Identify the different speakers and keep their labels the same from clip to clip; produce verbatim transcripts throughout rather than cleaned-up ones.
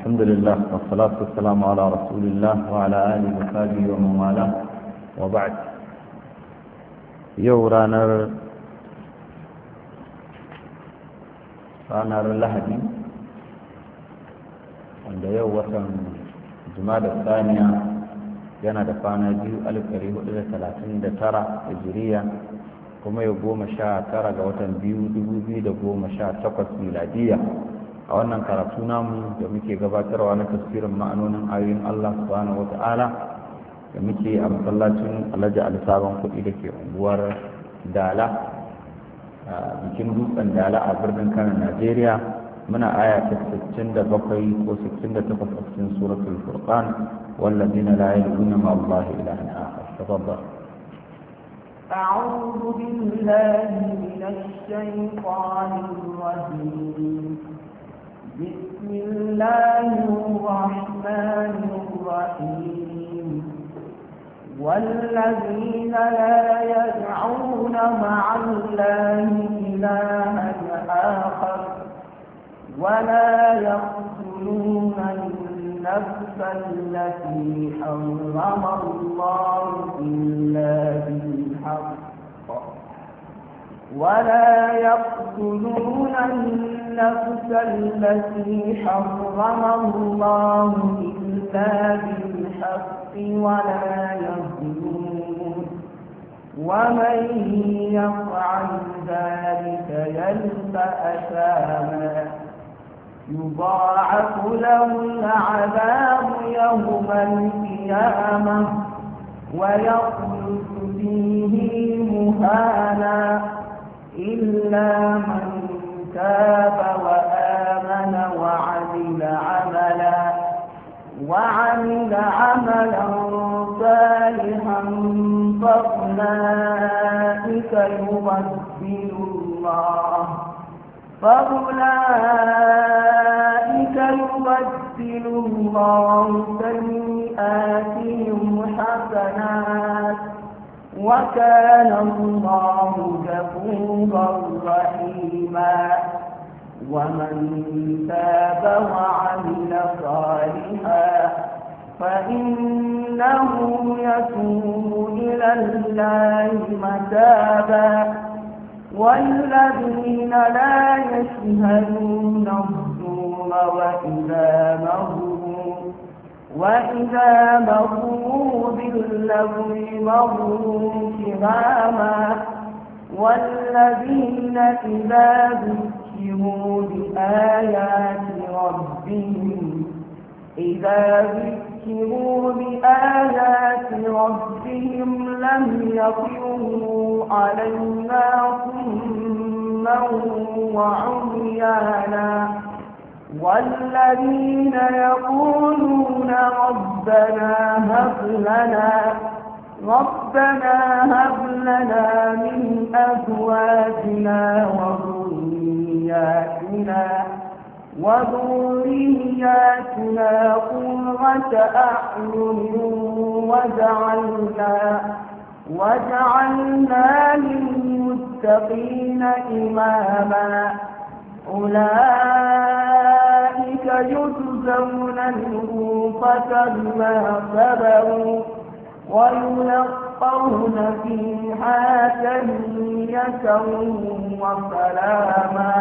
Speaker 1: الحمد لله والصلاة والسلام على رسول الله وعلى آله وصحبه ومن والاه وبعد. يو رانر رانر لهدي عند يو وطن جماد الثانية yana da kwana biyu alif ɗari hudu da talatin da tara hijiriya kuma yau goma sha tara ga watan biyu dubu biyu da goma sha takwas miladiya. A wannan karatu namu da muke gabatarwa na tafsirin ma'anonin ayoyin Allah subhanahu wata'ala da muke a masallacin Alhaji Ali Sabon Kuɗi da ke unguwar Dala a bikin dutsen Dala a birnin Kano, Najeriya. Muna aya ta sittin da bakwai ko sittin da takwas a cikin suratul Furqan, والذين لا يدعون مع الله إلها آخر. تفضل.
Speaker 2: أعوذ بالله من الشيطان الرجيم. بسم الله الرحمن الرحيم. والذين لا يدعون مع الله إلها آخر ولا يقتلون النفس التي حرم الله إلا بالحق ولا يقتلون النفس التي حرم الله إلا بالحق ولا يظلمون ومن يفعل ذلك يلقى أثاما يضاعف له العذاب يوم القيامة ويخلد فيه مهانا إلا من تاب وآمن وعمل عملا وعمل عملا صالحا فأولئك يبدل الله فأولئك يبدل الله سيئاتهم حسنات وكان الله غفورا رحيما ومن تاب وعمل صالحا فإنه يتوب إلى الله متابا والذين لا يشهدون الزور وإذا مروا وإذا مروا باللغو مروا كراما والذين إذا ذكروا بآيات ربهم إذا ذكروا بآيات ربهم لم يخروا علينا صما وعميانا والذين يقولون ربنا هب لنا ربنا هب لنا من أزواجنا وذرياتنا وذرياتنا قرة أعين وجعلنا وجعلنا للمتقين إماما أولئك يجزون الغرفة بما صبروا ويلقون فيها تحية وسلاما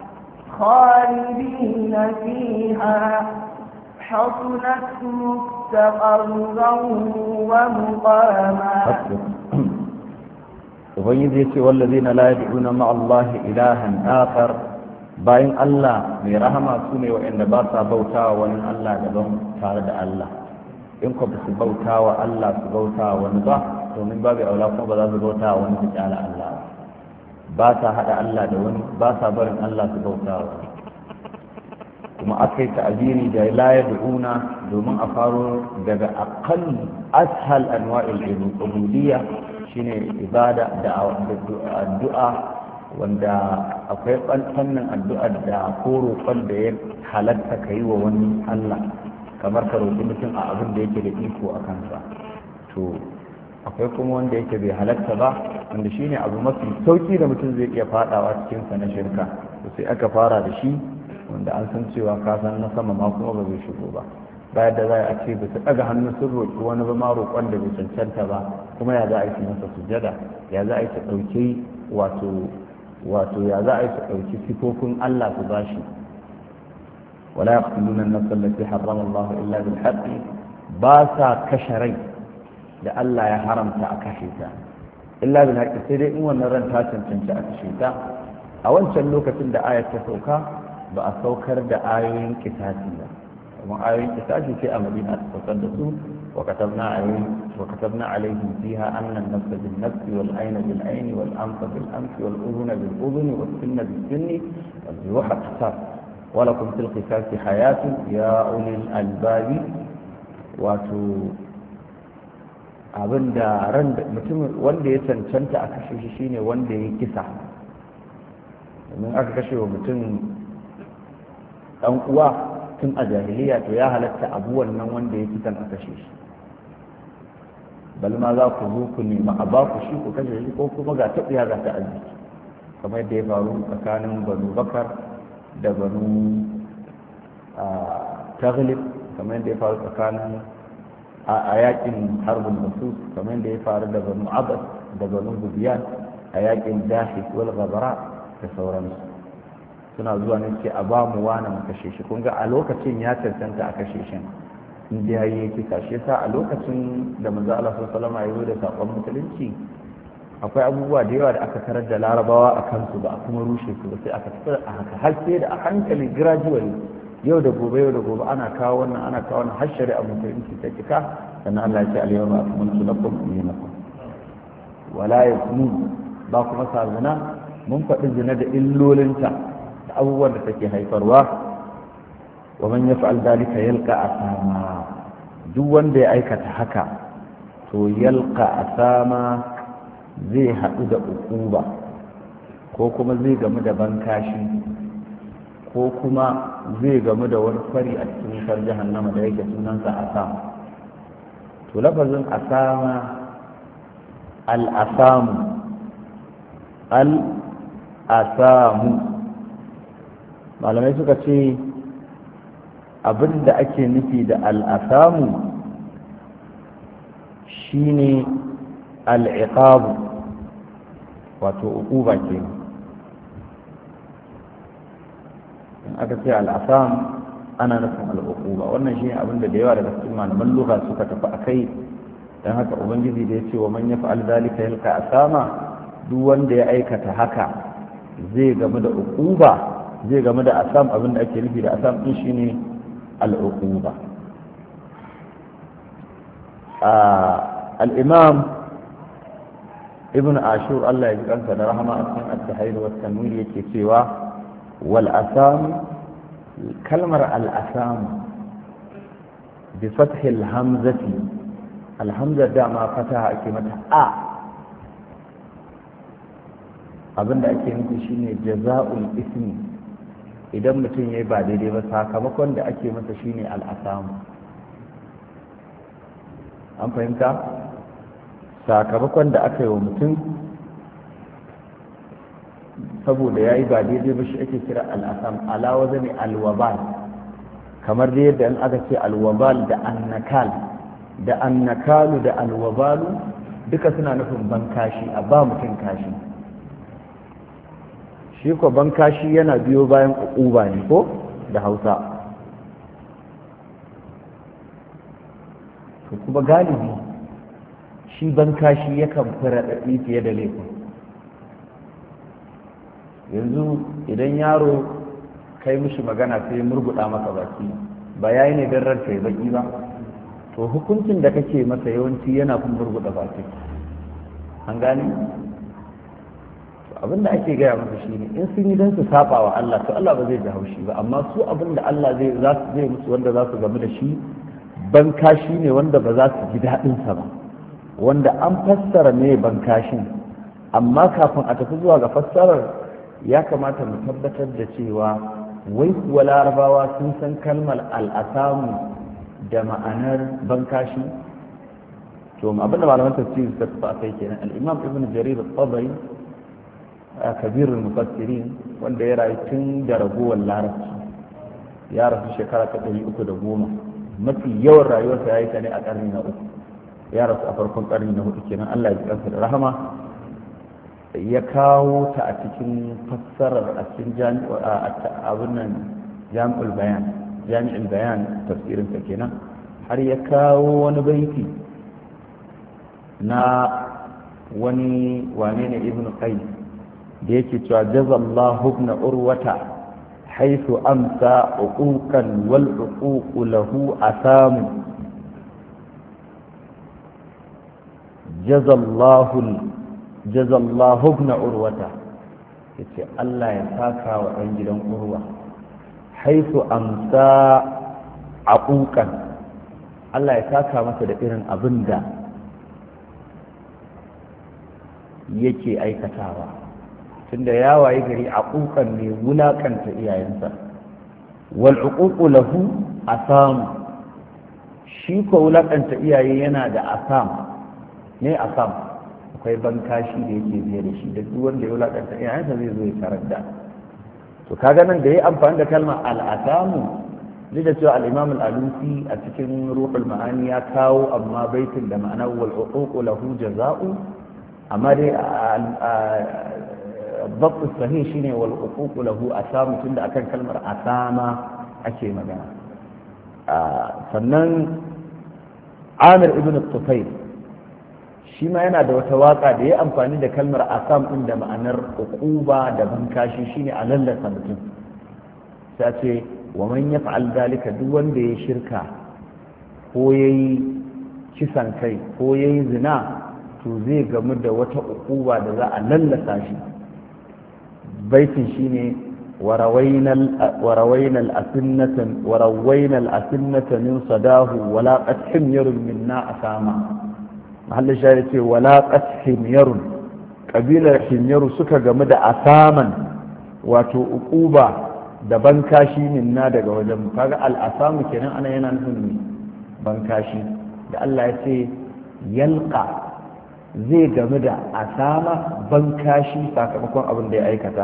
Speaker 2: خالدين فيها حسنت مستقرا ومقاما.
Speaker 1: ubangiji yace wallazina la yad'una ma'a allahi ilahan akhar, bayan Allah mai rahama su ne wa'anda ba sa bautawa wani Allah daban tare da Allah. In ko su bautawa Allah su bautawa wani ba, domin babu aula kuma ba za su bautawa wani su kyala Allah ba sa hada Allah da wani, ba sa barin Allah su bautawa wani. kuma aka yi ta'abiri da la yad'una domin a faro daga aqall ashal anwa'il ubudiyya, shine ibada da addu'a, wanda akwai fannin addu'ar da ko roƙon da ya halatta ka yi wa wani Allah, kamar ka roƙi mutum a abin da yake da iko a kansa. To akwai kuma wanda yake bai halatta ba, wanda shine abu mafi sauki da mutum zai iya fadawa cikin sa na shirka. To sai aka fara da shi wanda an san cewa ka san na sama ma kuma ba zai shigo ba bayan da za a ce ba su ɗaga hannu sun roƙi wani ba ma roƙon da bai cancanta ba kuma ya za a yi su masa sujada ya za a yi su ɗauki wato wato ya za a yi su ɗauki sifofin Allah su bashi wala yaqtuluna an-nafsa allati harrama Allah illa bil haqq ba sa kashe rai da Allah ya haramta a kashe ta illa bil haqq sai dai in wannan ran ta cancanci a kashe ta a wancan lokacin da ayat ta sauka ba a saukar da ayoyin kisasi ba kuma ayoyin kisasi sai a Madina ta saukar da su wa katabna alayhim wa katabna alayhim fiha anna an-nafsa bin nafsi wal ayna bil ayni wal anfa bil anfi wal udhuna bil udhuni was sinna bis sinni wal ruha qisas wa lakum fil qisasi hayatun ya ulil albab wato abinda ran mutum wanda ya cancanta a kashe shi shine wanda ya kisa domin aka kashe wa mutum dan uwa tun a jahiliya to ya halatta abu wannan wanda ya kisan a kashe shi bal ma za ku zo ku nema a ba ku shi ku kashe shi ko kuma ga taɓiya ga ta arziki kamar yadda ya faru tsakanin banu bakar da banu taghlib kamar yadda ya faru tsakanin a yakin harbin basus kamar yadda ya faru da banu abbas da banu zubiyan a yakin dahis wal ghabara da sauransu suna zuwa ne ce a ba mu wani mu kashe shi kun ga a lokacin ya cancanta a kashe shi inda ya yi kisa shi yasa a lokacin da manzo Allah sallallahu alaihi wasallam ya zo da sakon musulunci akwai abubuwa da yawa da aka tarar da larabawa a kansu ba a kuma rushe su ba sai aka tafi a haka har sai da a hankali gradually yau da gobe yau da gobe ana kawo wannan ana kawo wannan har shari'a musulunci ta cika sannan Allah ya ce al-yawma akmaltu lakum dinakum wala yakunu ba kuma sabuna mun faɗi zina da illolinta da abubuwan da take haifarwa wa man yaf'al dalika yalqa asama duk wanda ya aikata haka to yalqa asama zai haɗu da ukuba ko kuma zai gamu da bankashi ko kuma zai gamu da wani kwari a cikin wutar jahannama da yake sunansa asama to lafazin asama al-asamu al-asamu malamai suka ce abin da ake nufi da al'asamu shine al'iqabu wato uquba ke in aka ce al'asam ana nufin al'uquba wannan shine abin da da yawa daga cikin malaman lugha suka tafi akai dan haka ubangiji da ya ce wa man yaf'al zalika yalqa asama duk wanda ya aikata haka zai gamu da uquba zai game da asam abin da ake nufi da asam din shine al'uquba al-imam ibn ashur Allah ya ji kansa da rahama a cikin at-tahrir wa at-tanwir yake cewa wal asam kalmar al asam bi fath al hamzati al hamza da ma fataha ake mata a abinda ake nufi shine jaza'ul ismi idan mutum ya yi ba daidai ba sakamakon da ake masa shine al'asamu an fahimta sakamakon da aka yi wa mutum saboda ya yi ba daidai ba shi ake kira al'asam alawa zane alwabal kamar da yadda in aka ce alwabal da annakal da annakalu da alwabalu duka suna nufin ban kashi a ba mutum kashi shi ko bankashi yana biyo bayan uquba ne ko da Hausa to kuma galibi shi bankashi yakan fara dadi fiye da laifin yanzu idan yaro kai mishi magana sai murguda maka baki ba yayi ne dan ranka ya baki ba to hukuncin da kake masa yawanci yana kun murguda baki an gane abinda ake gaya masa shi ne in sun yi don su saba wa Allah to Allah ba zai ji haushi ba amma su abinda Allah zai za su zai musu wanda za su gamu da shi bankashi ne wanda ba za su ji daɗin sa ba wanda an fassara ne bankashin amma kafin a tafi zuwa ga fassarar ya kamata mu tabbatar da cewa wai kuwa larabawa sun san kalmar al'asamu da ma'anar bankashi to abinda malaman tafsiri suka tafi a kai kenan al-imam ibn jarir al-tabari kabirul mufassirin wanda ya rayu tun da ragowar larabci ya rasu shekara ta ɗari uku da goma mafi yawan rayuwarsa ya yi ta ne a ƙarni na uku ya rasu a farkon ƙarni na hudu kenan Allah ya ji kansa da rahama ya kawo ta a cikin fassarar a cikin abin nan jami'ul bayan jami'ul bayan tafsirinsa kenan har ya kawo wani baiti na wani wane ne ibn qayyim da yake cewa jazallahu ibn urwata haythu amsa uquqan wal uquq lahu asam jazallahu jazallahu ibn urwata yace Allah ya saka wa ɗan gidan urwa haythu amsa uquqan Allah ya saka masa da irin abin da yake aikatawa tunda ya waye gari aquqan ne wulakanta iyayensa wal uququ lahu asam shi ko wulakanta iyaye yana da asam ne asam akwai bankashi da yake biye da shi da duk wanda ya wulakanta iyayensa zai zo ya tarar da to kaga nan da yayi amfani da kalmar al asamu duk da cewa al-imam al-alusi a cikin ruhul ma'ani ya kawo amma baitin da ma'anar wal uququ lahu jaza'u amma dai الضبط الصحيح شيني والحقوق له أسام تند أكن كلمة أسامة أكي مجانا فنن عامر ابن الطفيل شيما ينا دو تواقع دي أمفاني دا كلمة أسام عند معنى عقوبة دا بنكاشي شيني على الله سنتين سأتي ومن يفعل ذلك دون دي شركة هو يي كسان كي هو يي زنا to zai gamu da wata ukuba da za a lallasa shi baitin shine warawainal asinnatan warawainal asinnata min sadahu wala qathim yarun minna asama mahallin shari ce wala qathim yarun kabilar himyaru suka gamu da asaman wato ukuba da bankashi minna daga wajen kaga al asamu kenan ana yana nufin bankashi da Allah ya ce yalqa zai game da asama ban kashi sakamakon abin da ya aikata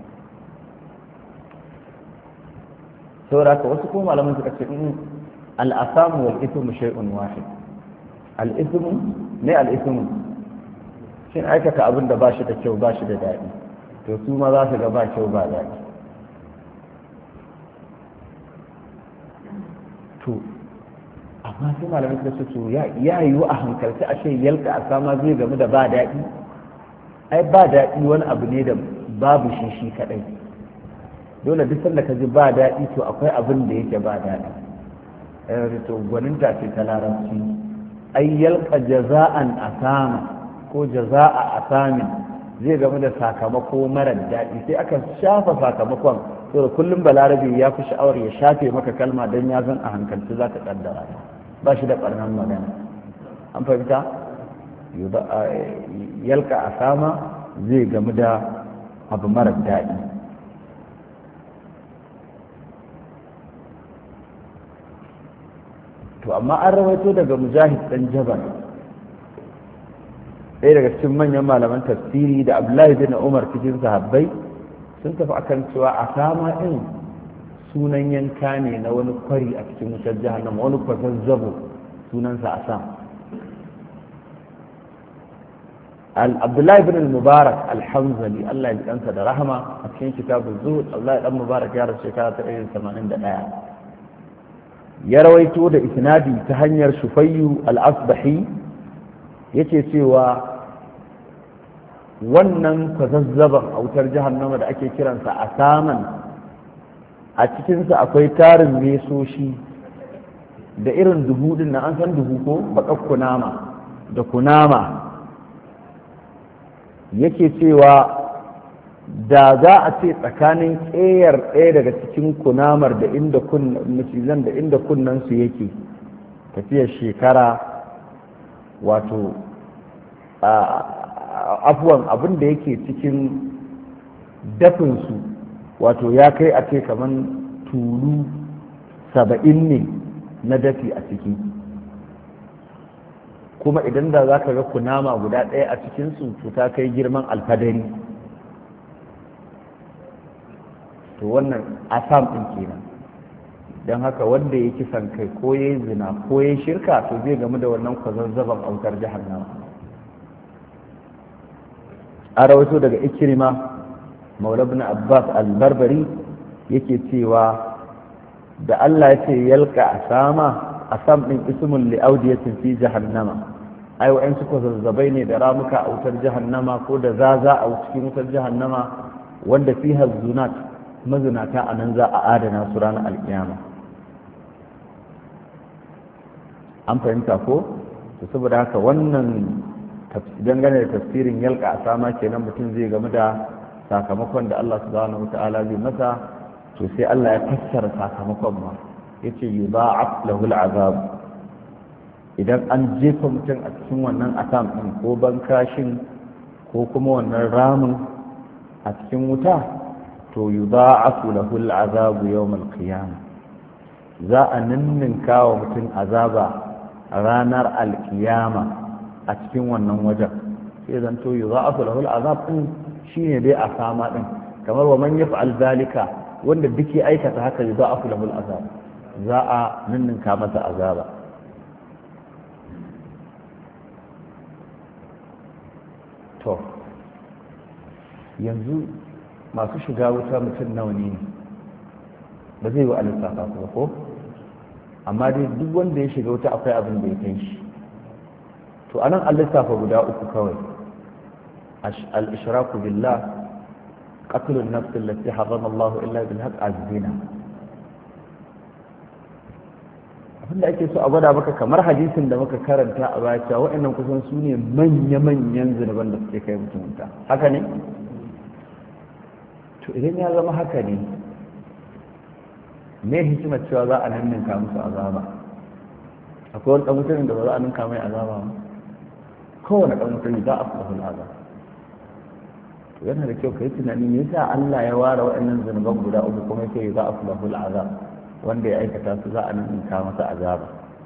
Speaker 1: saboda haka wasu kuma malaman suka ce al'asamu wal ithmu shay'un wahid al'ithmu ne al'ithmu shin aikata abin da ba shi da kyau ba shi da daɗi to su ma za su ga ba kyau ba daɗi to amma sai malamai suka ce to ya yiwu a hankalci a ce yalka a sama zai gamu da ba daɗi ai ba daɗi wani abu ne da babu shi shi kaɗai dole duk sanda ka ji ba daɗi to akwai abin da yake ba daɗi eh to gwaninta ce ta larabci ai yalka jaza'an asama ko jaza'a asamin zai gamu da sakamako mara daɗi sai aka shafa sakamakon saboda kullum balarabe ya fi sha'awar ya shafe maka kalma don ya zan a hankalci za ka kaddara ba shi da ɓarnan magana an fahimta yalka a sama zai gamu da abu mara daɗi to amma an rawaito daga mujahid ɗan jabal ɗaya daga cikin manyan malaman tafsiri da abdullahi bin umar cikin sahabbai sun tafi akan cewa a sama ɗin sunan yanka ne na wani kwari a cikin wutar jahannama wani kwazazzabo sunansa a sam abdullahi bin mubarak alhamzali allah ya kansa da rahama a cikin kitabun zuhud abdullahi dan mubarak ya rasu shekara ta ɗari tamanin da ɗaya ya rawaito da isnadi ta hanyar shufayyu al-asbahi yake cewa wannan kwazazzaban a wutar jahannama da ake kiransa a saman a cikinsa akwai tarin mesoshi da irin duhu din na an san duhu ko baƙar kunama da kunama yake cewa da za a ce tsakanin ƙeyar ɗaya daga cikin kunamar da inda macizan da inda kunnansu yake tafiyar shekara wato afuwan abin da yake cikin dafinsu wato ya kai a ce kamar tulu saba'in ne na dafi a ciki kuma idan da za ka ga kunama guda ɗaya a cikinsu to ta kai girman alfadari to wannan asam ɗin kenan don haka wanda ya kisan kai ko ya zina ko ya shirka to zai gamu da wannan kwazazzaban autar jahannama. a rawaito daga ikrima maula ibn abbas al-barbari yake cewa da Allah ya ce yalka asama asam din ismun li audiyatin fi jahannama ai wa'an su kwazazzabai ne da ramuka a wutar jahannama ko da zaza a cikin wutar jahannama wanda fiha zunat mazinata a nan za a adana su ranar alkiyama. an fahimta ko to saboda haka wannan dangane da tafsirin yalka a sama kenan mutum zai game da sakamakon da Allah subhanahu wata'ala zai masa to sai Allah ya fassara sakamakon ma yace yudha'af lahu al'azab idan an jefa mutum a cikin wannan asam din ko bankashin ko kuma wannan ramin a cikin wuta to yudha'afu lahu al'azab yawm al-qiyamah za a ninninka wa mutum azaba ranar alkiyama a cikin wannan wajen sai zan to yudha'afu lahu al'azab din shine dai a sama din kamar wa man yaf'al zalika wanda duk ya aikata haka yudha'afu lahu al'azab za a ninninka masa azaba. to yanzu masu shiga wuta mutum nawa ne ba zai yi wa alisafa su ba ko amma dai duk wanda ya shiga wuta akwai abin da ya kai shi to anan alisafa guda uku kawai al-ishraku billah qatlun nafs allati harrama Allah illa bil haqq az-zina abinda ake so a gwada maka kamar hadisin da muka karanta a baya cewa waɗannan kusan su ne manya-manyan zunuban da suke kai mutum wuta haka ne to idan ya zama haka ne me hikimar cewa za a ninninka musu azaba akwai wani ɗan mutumin da ba za a ninka mai azaba ba kowane ɗan mutum za a fi azaba to yana da kyau ka yi tunanin me yasa Allah ya ware waɗannan zunuban guda uku kuma yake za a fi azaba wanda ya aikata su za a ninka masa azaba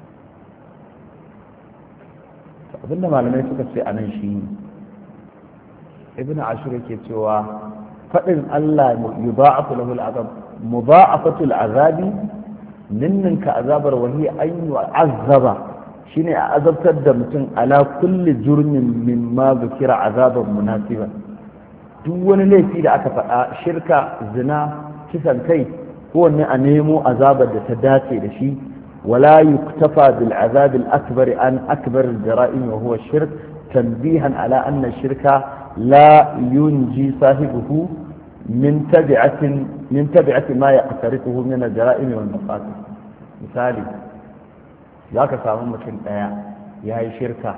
Speaker 1: abinda malamai suka ce a nan shi ibn ashur yake cewa faɗin Allah yudha'afu lahu al'azab mudha'afatu al'azabi ninninka azabar wahi an yu'azzaba shine a azabtar da mutum ala kulli jurmin mimma zikira azaban munasiban duk wani laifi da aka faɗa shirka zina kisan kai kowanne a nemo azabar da ta dace da shi wala yuktafa bil azab al akbar an akbar al jara'im wa huwa shirk tanbihan ala anna shirka la yunji sahibuhu min tabi'atin min tabi'ati ma yaqtarifuhu min al jara'im wal mafasid misali zaka samu mutum daya yayi shirka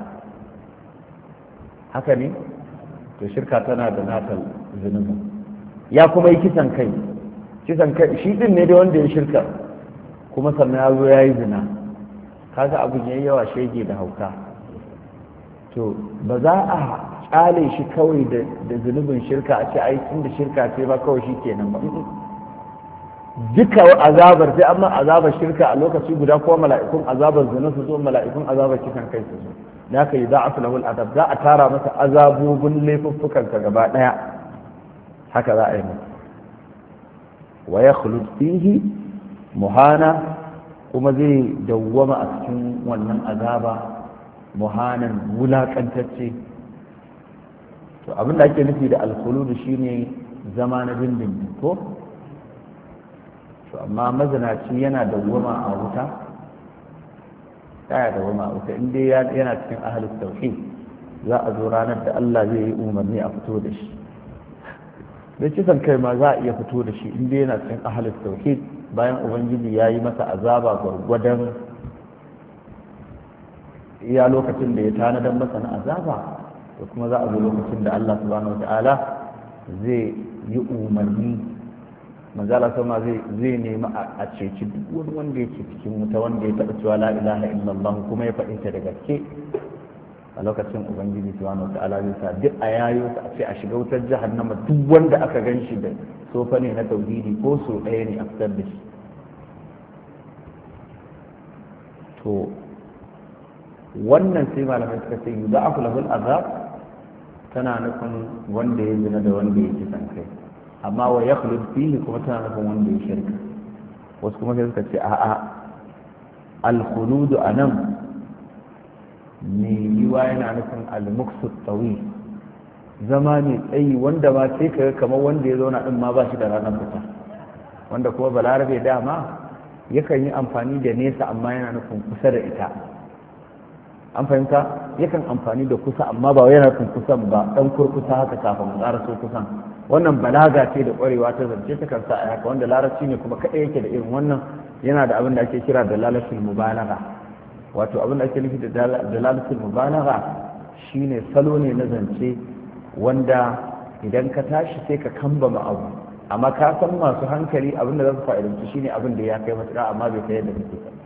Speaker 1: haka ne to shirka tana da natal zunubi ya kuma yi kisan kai kisan kai shi din ne da wanda ya shirka kuma sannan ya zo ya yi zina kaga abin yayi yawa shege da hauka to ba za a kyale shi kawai da zunubin shirka a ce ai tun da shirka ce ba kawai shi kenan ba duka azabar sai amma azabar shirka a lokaci guda ko mala'ikun azabar zina su zo mala'ikun azabar kisan kai su zo da haka yi za'afu lahul adab za a tara masa azabobin laifuffukanka gaba daya haka za a yi masa wa ya fihi muhana kuma zai dawwama a cikin wannan azaba muhanan wulakantacce to abin da ake nufi da alkhulud shine zama na dindindin ko to amma mazinaci yana dawwama a wuta ya dawwama a wuta inda yana cikin ahlus tauhid za a zo ranar da Allah zai yi umarni a fito da shi da kisan kai ma za a iya fito da shi inda yana cikin ahalin tauhid bayan ubangiji ya yi masa azaba gwargwadon iya lokacin da ya tanadar masa na azaba da kuma za a zo lokacin da Allah subhanahu wa ta'ala zai yi umarni manzala sama zai zai nemi a ceci duk wani wanda yake cikin wuta wanda ya taɓa cewa la ilaha illallah kuma ya faɗi ta da gaske a lokacin ubangiji subhanahu wata'ala zai sa duk a yayo a ce a shiga wutar jahannama duk wanda aka gan shi da sofa ne na tauhidi ko so ɗaya ne a fitar da shi to wannan sai malamai suka ce yi za'afu lahul azab tana nufin wanda ya zina da wanda ya kisan kai amma wa yakhlud fihi kuma tana nufin wanda ya shirka wasu kuma sai suka ce a'a al-khuludu anan ne yiwa yana nufin al-muksu tsawi, zama mai tsayi wanda ma sai ka kamar wanda ya zauna din ma ba shi da ranar fita, wanda kuma balarabe dama yakan yi amfani da nesa amma yana nufin kusa da ita. An fahimta, yakan amfani da kusa amma ba yana nufin kusan ba, dan kurkusa haka kafin mu ƙara so kusan. Wannan balaga ce da ƙwarewa ta zance ta kansa a haka, wanda larabci ne kuma kaɗai yake da irin wannan, yana da abin da ake kira da lalatul mubalagha. Wato abin da ake nufi da dalalatul mubalagha shine salo ne na zance wanda idan ka tashi sai ka kambama abu, amma ka san masu hankali abin da za su fa'idanci shine abin da ya kai matuƙa amma bai kai yadda kake ba.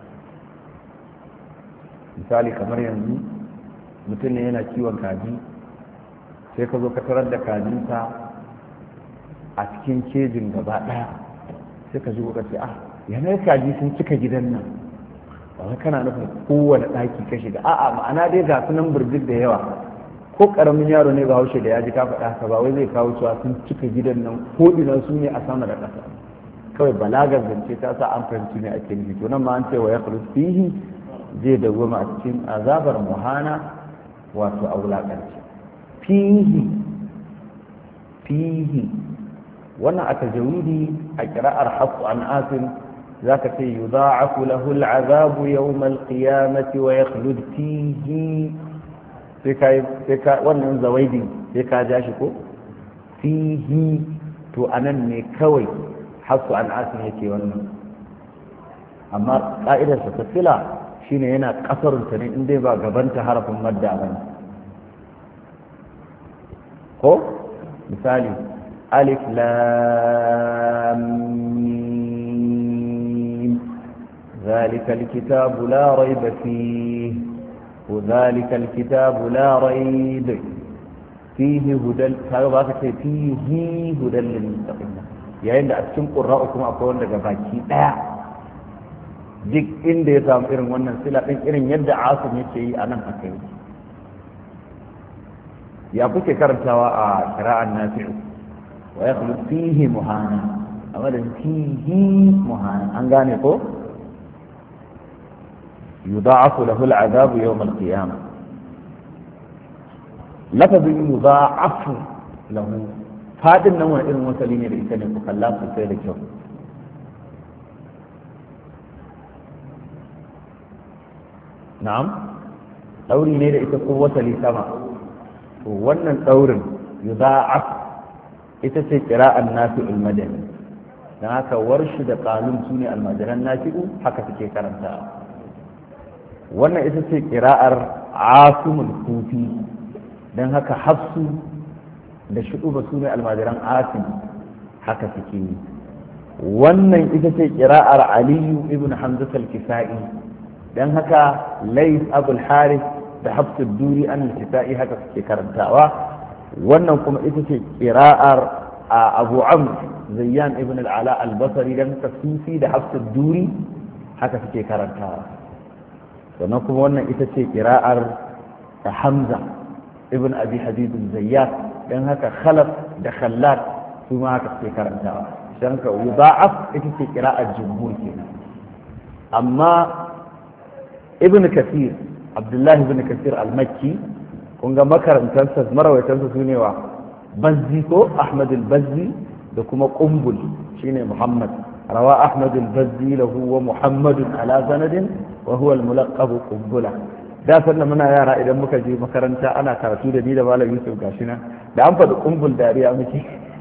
Speaker 1: Misali kamar yanzu mutum ne yana kiwon kaji, sai ka zo ka tarar da kajinsa a cikin kejin gaba ɗaya, sai ka ji ka ce ah yanar kaji sun cika gidan nan, ba wai kana nufin kowane ɗaki ka shiga, a'a ma'ana dai ga sunan birjik da yawa, ko ƙaramin yaro ne ba haushe da ya ji ka faɗa haka ba wai zai kawo cewa sun cika gidan nan ko ina su ne a sama da ƙasa, kawai balagar zance ta sa an fahimci ne ake nufi. To nan ma an ce wa ya fihi zai dawwama a cikin azabar muhana, wato a wulaƙanci. Fihi fihi wannan a tajawidi a ƙira'ar hafsu an asin za ka ce yudha'afu lahu al'azabu yawm al-qiyamati wa yakhlud fihi, sai ka sai ka wannan zawaidin sai ka ja shi ko fihi, to anan ne kawai hafsu an asin yake wannan, amma ka'idar sa tafila shine yana kasarunta ne in dai ba gabanta harafin madda bane. ko misali alif lam mim zalika alkitabu la rayba fihi wa zalika alkitabu la rayb fihi hudan, kaga ba ka ce fihi hudan lil muttaqin, yayin da a cikin qurra'u kuma akwai wanda ga baki daya duk inda ya samu irin wannan sila din irin yadda asim yake yi a nan aka yi. ya kuke karantawa a qira'an nafi'u wa yakhlu fihi muhana, amma da fihi muhana, an gane ko yudha'afu lahu al'adabu yawm al-qiyamah. lafazin yudha'afu lahu fadin nan wani irin wasali ne da ita ne ku kalla sosai da kyau. na'am dauri ne da ita ko wasali sama, to wannan daurin yudha'af ita ce qira'an nafi'ul madani, dan haka warshi da qalun sune almajiran nafi'u haka suke karanta. wannan ita ce qira'ar asimul kufi, dan haka hafsu da shu'ba sune almajiran asim haka suke yi. wannan ita ce qira'ar aliyu ibn hamzah al-kisa'i, dan haka lais abul harith da hafsu duri an al-kisa'i haka suke karantawa. wannan kuma ita ce qira'ar abu amr zayyan ibn al-ala al-basri, dan haka sufi da hafsu duri haka suke karantawa. sannan kuma wannan ita ce qira'ar hamza ibn abi hadid al-zayyat, dan haka khalaf da khallad su ma haka suke karantawa. dan haka yudha'af ita ce qira'ar jumhur kenan. amma ibn kathir abdullahi ibn kathir al-makki kun ga makarantarsa marawaitansa su ne wa bazzi ko ahmad al-bazzi da kuma qumbul shine muhammad. rawa ahmad al-bazzi lahu wa muhammadun ala sanadin wa huwa al-mulaqab qumbula. da sanna muna yara idan muka je makaranta ana karatu da ni da malam yusuf gashina da an faɗi qumbul dariya muke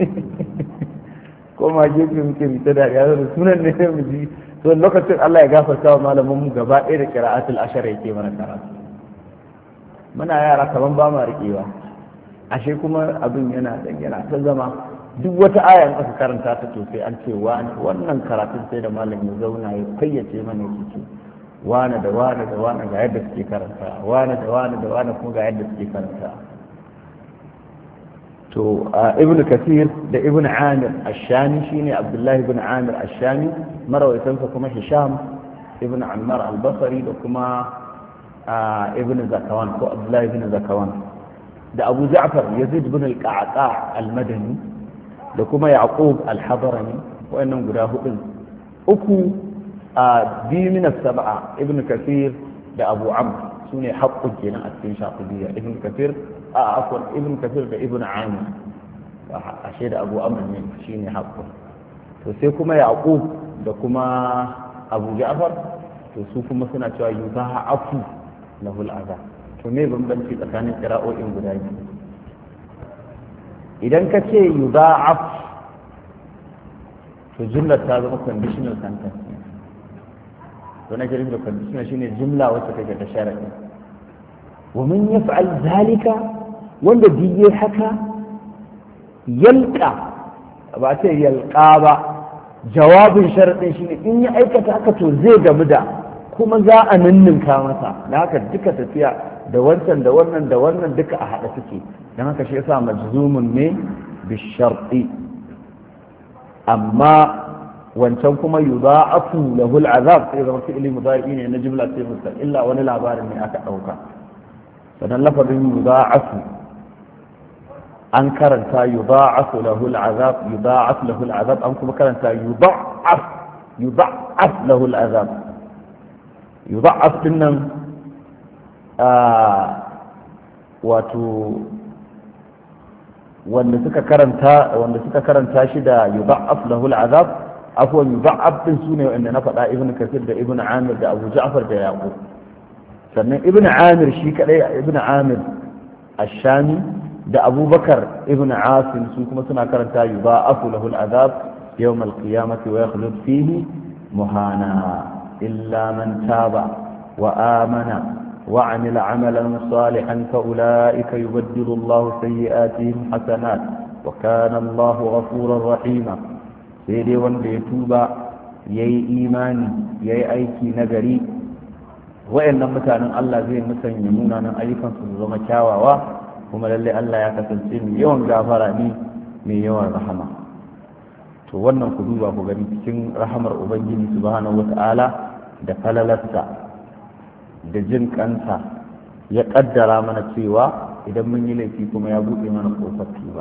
Speaker 1: ko ma gefe muke mita dariya da sunan ne mu ji. to lokacin Allah ya gafarta wa malamin mu gaba ɗaya da qira'atul ashara yake mana karatu. muna yara kaman ba ma riƙewa, ashe kuma abin yana dan yana ta zama duk wata aya in aka karanta ta to sai an ce wannan karatun sai da malam ya zauna ya fayyace mana yake wane da wane da wane ga yadda suke karanta, wane da wane da wane kuma ga yadda suke karanta. to ibn kathir da ibn amir ash-shami shine abdullahi ibn amir ash-shami, marawaitansa kuma hisham ibn ammar al-basri da kuma ibn zakawan ko abdullahi ibn zakawan da abu ja'far yazid ibn al-qa'qa' al-madani da kuma yaqub al-hadrami. wayannan guda hudun uku a biyu min as-sab'a ibn kathir da abu amr sune haqqun kenan a cikin shafidiyya ibn kathir a afwan ibn kathir da ibn amir ashe da abu amr ne shine haqqun to sai kuma yaqub da kuma abu ja'far to su kuma suna cewa yudha'afu lahu al-azab to me bambanci tsakanin qira'o'in guda biyu idan ka ce yudha'af to jumlar ta zama conditional sentence to na jirgin da conditional shine jumla wacce take da sharadi wa man yaf'al zalika wanda diye haka yalqa ba ce yalqa ba jawabin sharadin shine in ya aikata haka to zai gamu da kuma za a ninninka masa da haka duka tafiya da wancan da wannan da wannan duka a haɗa suke don haka shi yasa majzumun ne bi sharti amma wancan kuma yudha'afu lahu al'azab sai zama fi'li mudari ne na jumla sai mustaqilla wani labarin ne aka dauka sannan lafazin yudha'afu an karanta yudha'afu lahu al'azab yudha'af lahu al'azab an kuma karanta yudha'af yudha'af lahu al'azab yudha'af dinnan wato wanda suka karanta wanda suka karanta shi da yudha'af lahu al'azab afwan yudha'af din sune wanda na faɗa ibnu kasir da ibnu amir da abu ja'far da yaqub sannan ibnu amir shi kadai ibnu amir ash-shami da abubakar ibnu asim su kuma suna karanta yudha'afu lahu al'azab yawm al-qiyamati wa yakhlud fihi muhana illa man taba wa amana وعمل عملا صالحا فأولئك يبدل الله سيئاتهم حسنات وكان الله غفورا رحيما سيدي وان يتوبا يي إيماني يي أيكي نجري وإن مثلا الله زي مثلا يمونا أن أيكا سنزوما كاواوا kuma lalle Allah ya kasance mai yawan gafara ne mai yawan rahama to wannan ku duba ku gani cikin rahamar ubangiji subhanahu wata'ala da falalarsa da jin kansa ya kaddara mana cewa idan mun yi laifi kuma ya buɗe mana kofar tuba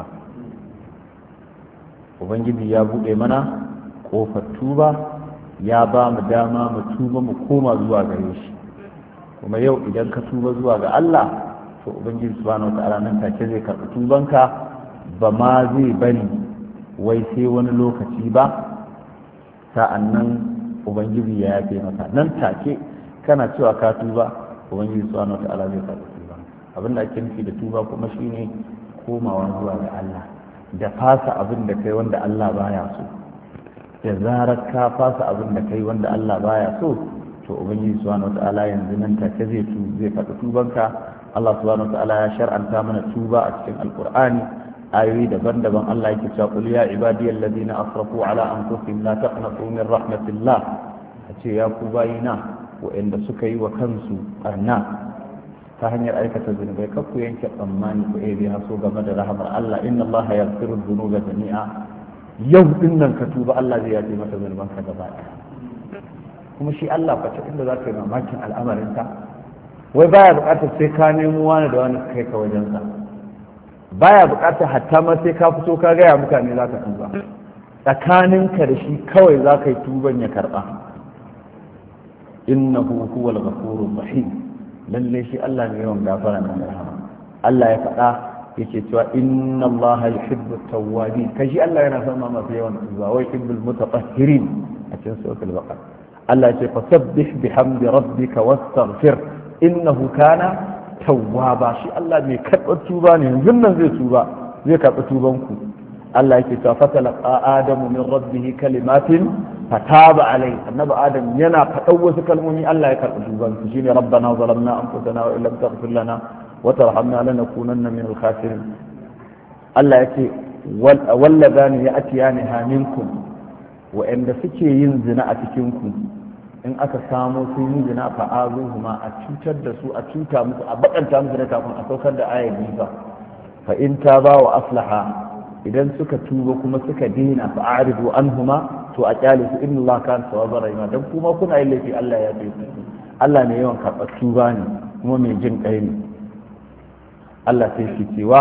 Speaker 1: ubangiji ya buɗe mana kofar tuba ya ba mu dama mu tuba mu koma zuwa gare shi kuma yau idan ka tuba zuwa ga Allah to ubangiji subhanahu wataala nan take zai karɓi tubanka ba ma zai bari wai sai wani lokaci ba sa'annan ubangiji ya yafe maka nan take kana cewa ka tuba ubangiji subhanahu wataala zai karɓi tuba abin da ake nufi da tuba kuma shine komawa zuwa ga Allah da fasa abin da kai wanda Allah baya so da zarar ka fasa abin da kai wanda Allah baya so to ubangiji subhanahu wataala yanzu nan take zai tu zai karɓi tubanka Allah subhanahu wataala ya shar'anta mana tuba a cikin alqur'ani ayoyi daban-daban Allah yake cewa qul ya ibadiyal ladina asrafu ala anfusihim la taqnatu min rahmatillah ce ya ku bayina waɗanda suka yi wa kansu ɓarna ta hanyar aikata zunubai kar ku yanke tsammani ku ebe haso game da rahamar Allah inna Allah ya firu zunuba jami'a yau din nan ka tuba Allah zai yaje maka zunuban ka gaba ɗaya kuma shi Allah fa inda za ka yi mamakin al'amarinka wai baya buƙatar sai ka nemo wani da wani kai ka wajensa baya buƙatar hatta ma sai ka fito ka gaya mutane za ka tuba tsakaninka da shi kawai za ka yi tuban ya karɓa innahu huwal ghafurur rahim lalle shi Allah ne yawan gafara nan da rahama Allah ya faɗa yake cewa inna Allah yuhibbu tawwabin kashi Allah yana son ma masu yawan tuba wai yuhibbul mutatahhirin a cikin suratul baqara Allah ya ce fasabbih bihamdi rabbika wastaghfir innahu kana tawwaba shi Allah mai karɓar tuba ne yanzu nan zai tuba zai karɓi tubanku Allah yake cewa fatalaqa adamu min rabbihi kalimatin fataba alayhi annabi adam yana faɗan wasu kalmomi Allah ya karɓi tuban su shine rabbana zalamna anfusana wa illam taghfir lana wa tarhamna lanakunanna min al-khasirin Allah yake walladani ya'tiyani minkum wa'anda suke yin zina a cikin ku in aka samo sun yi zina fa azuhuma a cutar da su a cuta musu a bakanta musu da kafin a saukar da ayar ba fa in taba wa aslaha idan suka tuba kuma suka dina fa a'ridu anhuma to a kyale su inna Allah kan tawwabur rahim dan kuma kuna yin laifi Allah ya ce Allah ne yawan karɓar tuba ne kuma mai jin kai ne Allah sai shi cewa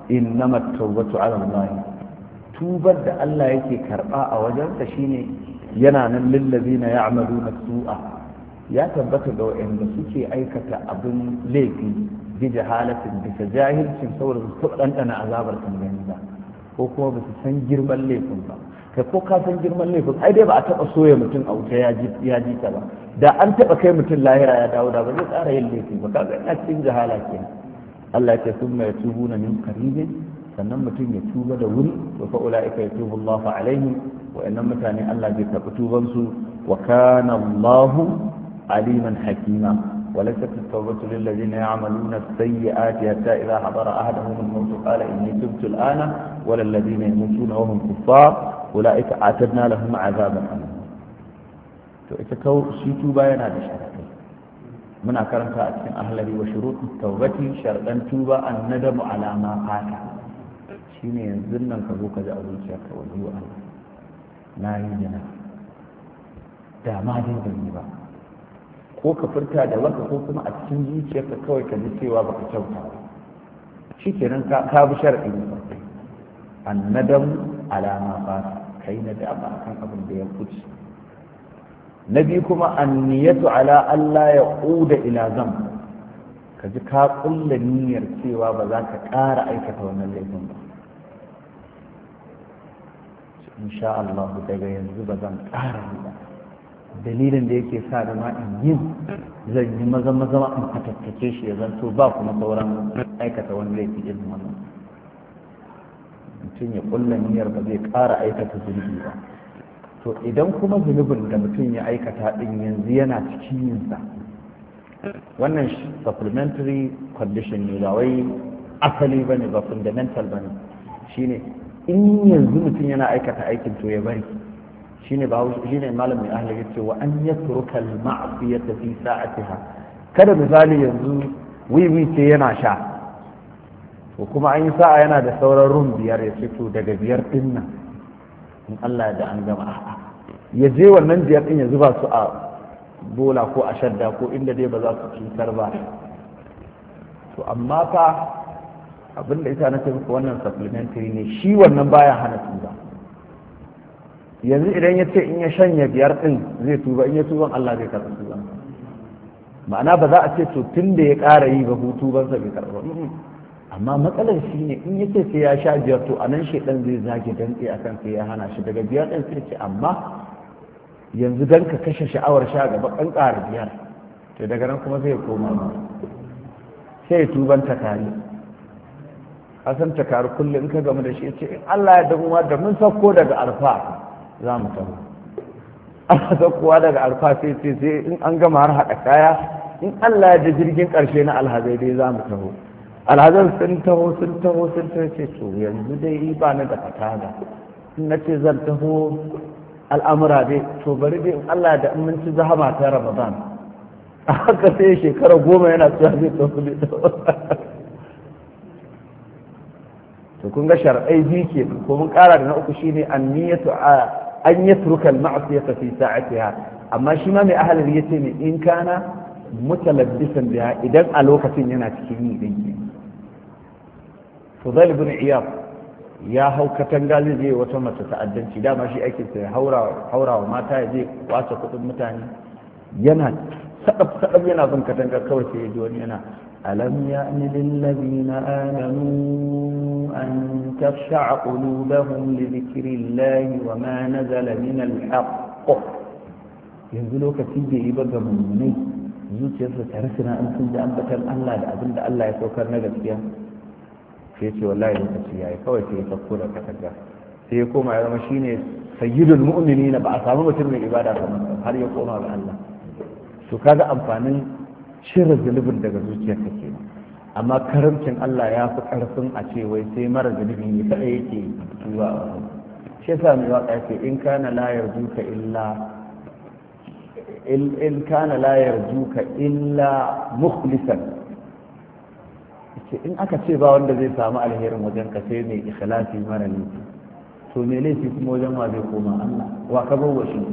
Speaker 1: innamat tawbatu ala Allah tubar da Allah yake karɓa a wajensa shine yana nan lillazina ya'maluna su'a ya tabbata ga wa'anda suke aikata abin laifi bi jahalatin bisa jahilcin saboda su ɗanɗana azabar kan gani ba ko kuma ba su san girman laifin ba kai ko ka san girman laifin ai dai ba a taɓa soya mutum a wuta ya ji ya ji ta ba da an taɓa kai mutum lahira ya dawo da ba zai ƙara yin laifi ba kaga ina cikin jahala kenan Allah ya ce summa yatubuna min qaribin sannan mutum ya tuba da wuri to fa ulaika yatubu Allahu alaihim wa innam mutane Allah zai karɓi tuban su wa kana Allahu aliman hakima وليست التوبة للذين يعملون السيئات حتى إذا حضر أحدهم الموت قال إني تبت الآن ولا الذين يموتون وهم كفار أولئك أعتدنا لهم عذابا أليما. to ita shi tuba yana da sharaɗi muna karanta a cikin ahlari wa shuruɗin taubati sharaɗan tuba an nadamu alama fata shine yanzu nan ka zo ka ji a zuciyarka wa zuwa Allah na yi jina da ma dai ban yi ba ko ka furta da waka ko kuma a cikin zuciyarka kawai ka ji cewa baka kyauta ba shi kenan ka bi sharaɗi ne an nadamu alama fata kai na dama akan abin da ya kuce na biyu kuma anniyatu ala Allah ya ƙuda ila zam ka ji ka ƙulla niyyar cewa ba za ka ƙara aikata wannan laifin ba insha Allah daga yanzu ba zan ƙara yi ba dalilin da yake sa da ma in yin zan yi maza maza ma in fatattake shi ya zanto ba kuma sauran aikata wani laifi irin wannan mutum ya ƙulla niyyar ba zai ƙara aikata zunubi ba to idan kuma zunubin da mutum ya aikata din yanzu yana cikin yinsa wannan supplementary condition ne ba wai asali ba ne ba fundamental ba ne shine in yanzu mutum yana aikata aikin to ya bari shine ba shine malam mai ahli yace wa an yatruka al ma'siyata fi sa'atiha kada misali yanzu wiwi ce yana sha to kuma an yi sa'a yana da sauran rum biyar ya ce to daga biyar din nan in Allah da an gama a'a ya je wannan biyar din ya zuba su a bola ko a shadda ko inda dai ba za su cutar ba to amma fa abinda ita na tafi wannan supplementary ne shi wannan baya hana tuba yanzu idan ya ce in ya shanya biyar din zai tuba in ya tuban Allah zai karɓi tuban ma'ana ba za a ce to tun da ya ƙara yi ba hutu bansa bai karɓa amma matsalar shi ne in yace sai ya sha biyar to anan shedan zai zage dantse akan sai ya hana shi daga biyar din sai ce amma yanzu dan ka kashe sha'awar sha gaba kan ƙara biyar to daga nan kuma zai koma ba sai ya tuban takari hasan takari kullum in ka gamu da shi ce in Allah ya damu ma da mun sauko daga arfa za mu taho ana saukowa daga arfa sai ce sai in an gama har haɗa kaya in Allah ya da jirgin ƙarshe na alhazai dai za mu taho alhazan sun taho sun taho sun taho ce to yanzu dai ba ni da fataga in na ce zan taho al'amura dai to bari dai Allah da in mun ci zahama ta Ramadan a haka sai shekara goma yana cewa zai taho ne to kun ga shar'ai biyu ke ko mun kara da na uku shine anniyatu an yatruka al-ma'siyata fi sa'atiha amma shi ma mai ahalin yace ne in kana mutalabbisan biha idan a lokacin yana cikin yi dinki Fudail ibn Iyad ya hau katanga zai je wata mace ta'addanci dama shi ake sai haura haurawa mata ya je kwace kudin mutane yana sadab sadab yana bin katanga kawai sai ya ji wani yana alam ya'ni lil ladina amanu an tash'a qulubuhum li dhikrillahi wa ma nazala min al-haqq yanzu lokaci bai yi ba ga mummunai zuciyarsa ta rasina an sun ji ambatan Allah da abin da Allah ya saukar na gaskiya sai ce wallahi lokaci yayi kawai sai ya sauko da katanga sai ya koma ya zama shine sayyidul mu'minin ba a samu mutum mai ibada kamar har ya koma ga Allah to kaga amfanin shirin zulubin daga zuciyarka kenan amma karamcin Allah ya fi karfin a ce wai sai mara zulubi ne kada yake tuwa shi yasa mai waka yake in kana la yarjuka illa in kana la yarjuka illa mukhlisan in aka ce ba wanda zai samu alherin wajen ka sai mai ikhlasi mara laifi to me laifi kuma wajen wa zai koma Allah wa ka bawa shi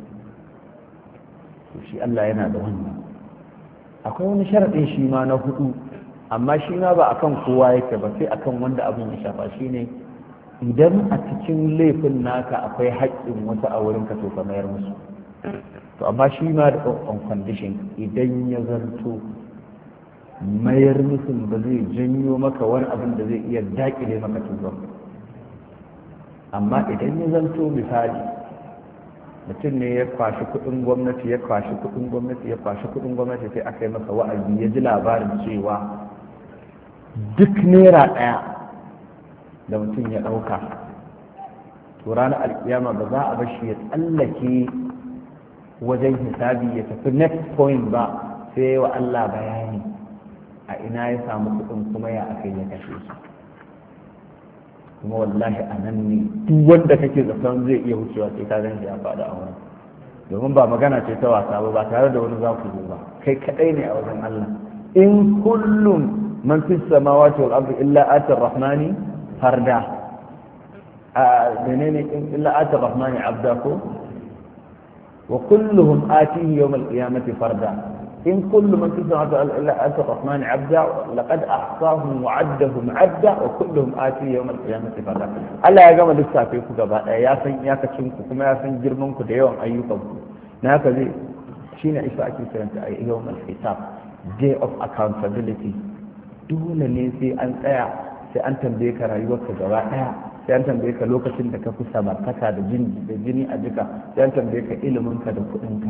Speaker 1: to shi Allah yana da wannan akwai wani sharadin shi ma na hudu amma shi ma ba akan kowa yake ba sai akan wanda abin ya shafa shine idan a cikin laifin naka akwai haƙƙin wasu a wurin ka to ka mayar musu to amma shi ma da on condition idan ya zarto mayar musu ba zai janyo maka wani abin da zai iya daƙile maka tuba amma idan ya zarto misali mutum ne ya kwashi kuɗin gwamnati ya kwashi kuɗin gwamnati ya kwashi kuɗin gwamnati sai aka yi masa wa'azi ya ji labarin cewa duk naira ɗaya da mutum ya ɗauka to ranar alkiyama ba za a bashi ya tsallake wajen hisabi ya tafi next point ba sai wa Allah bayani a ina ya samu kuɗin kuma ya aka ya kashe su kuma wallahi a nan ne duk wanda kake zaton zai iya wucewa sai ka gan shi ya faɗa a wani domin ba magana ce ta wasa ba ba tare da wani za ku zo ba kai kaɗai ne a wajen Allah in kullum man fi samawati wal ardi illa atir rahmani farda a menene illa atir rahmani abda ko wa kulluhum atihi yawm al qiyamati farda in kullu man fi samawati wal ardi illa atir rahmani abda laqad ahsahum wa addahum adda wa kulluhum atihi yawm al qiyamati farda Allah ya gama lissafe ku gaba daya ya san iyakacin ku kuma ya san girman ku da yawan ayyukan ku na haka zai shine isa ake kiranta a yawm al hisab day of accountability dole ne sai an tsaya sai an tambaye ka rayuwarka gaba daya sai an tambaye ka lokacin da ka fi samartaka da jini da jini a jika sai an tambaye ka iliminka da kuɗinka